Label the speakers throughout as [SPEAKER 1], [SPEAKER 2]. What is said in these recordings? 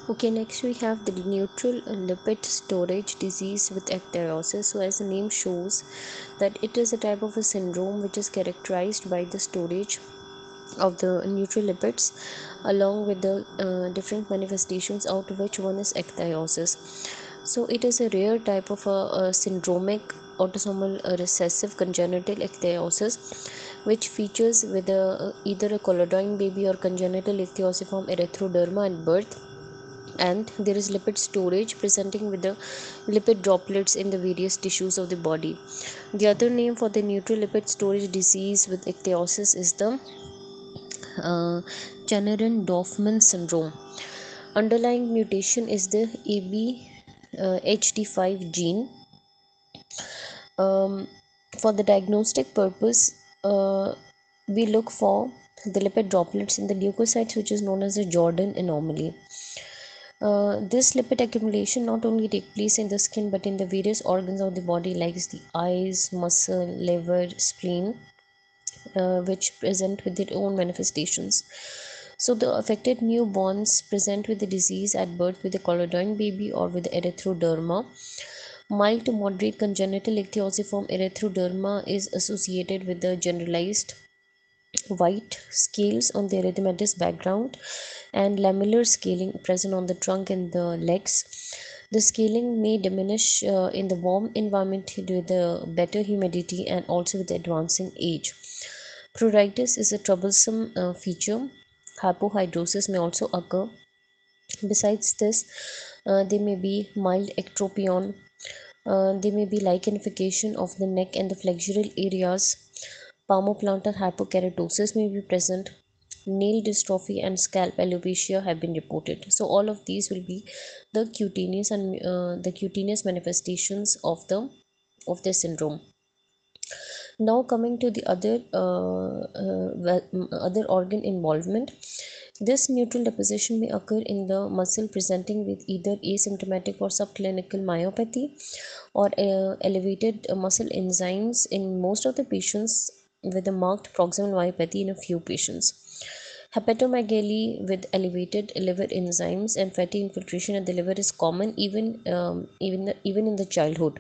[SPEAKER 1] Okay, next we have the neutral lipid storage disease with ecthyrosis. So, as the name shows, that it is a type of a syndrome which is characterized by the storage of the neutral lipids along with the different manifestations, out of which one is ecthyrosis. So, it is a rare type of a syndromic autosomal recessive congenital ecthyrosis which features with either a colloidal baby or congenital ichthyosiform erythroderma at birth, and there is lipid storage presenting with the lipid droplets in the various tissues of the body. The other name for the neutral lipid storage disease with ichthyosis is the Chanaran-Dorfman syndrome. Underlying mutation is the ABHD5 gene. um, for the diagnostic purpose, we look for the lipid droplets in the leukocytes, which is known as the Jordan anomaly. This lipid accumulation not only take place in the skin but in the various organs of the body like the eyes, muscle, liver, spleen, which present with their own manifestations. So the affected newborns present with the disease at birth with a colloidal baby or with erythroderma. Mild to moderate congenital ichthyosiform erythroderma is associated with the generalized white scales on the erythematous background and lamellar scaling present on the trunk and the legs. The scaling may diminish in the warm environment with the better humidity and also with advancing age. Pruritus is a troublesome feature. Hypohidrosis may also occur. Besides this, there may be mild ectropion. There may be lichenification of the neck and the flexural areas. Palmoplantar hypokeratosis may be present. Nail dystrophy and scalp alopecia have been reported. So all of these will be the cutaneous manifestations of the syndrome. Now coming to the other organ involvement, this neutral deposition may occur in the muscle presenting with either asymptomatic or subclinical myopathy or elevated muscle enzymes in most of the patients, with a marked proximal myopathy in a few patients. Hepatomegaly with elevated liver enzymes and fatty infiltration at the liver is common even in the childhood.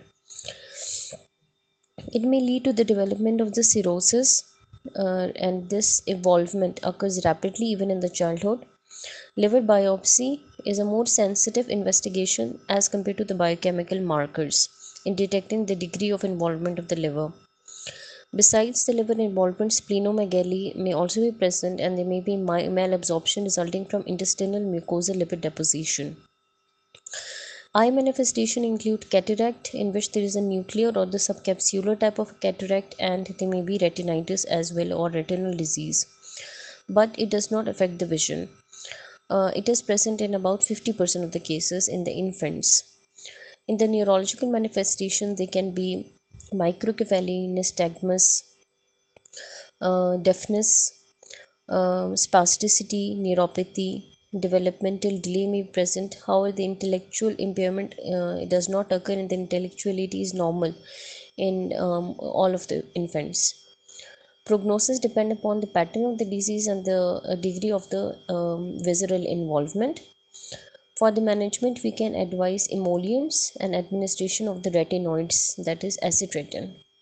[SPEAKER 1] It may lead to the development of the cirrhosis, and this evolvement occurs rapidly even in the childhood. Liver biopsy is a more sensitive investigation as compared to the biochemical markers in detecting the degree of involvement of the liver. Besides the liver involvement, splenomegaly may also be present, and there may be malabsorption resulting from intestinal mucosal lipid deposition. Eye manifestation include cataract, in which there is a nuclear or the subcapsular type of cataract, and there may be retinitis as well or retinal disease. But it does not affect the vision. It is present in about 50% of the cases in the infants. In the neurological manifestation, they can be microcephaly, nystagmus, deafness, spasticity, neuropathy, developmental delay may be present. However, the intellectual impairment does not occur, and the intellectuality is normal in all of the infants. Prognosis depend upon the pattern of the disease and the degree of the visceral involvement. For the management, we can advise emollients and administration of the retinoids, that is acitretin.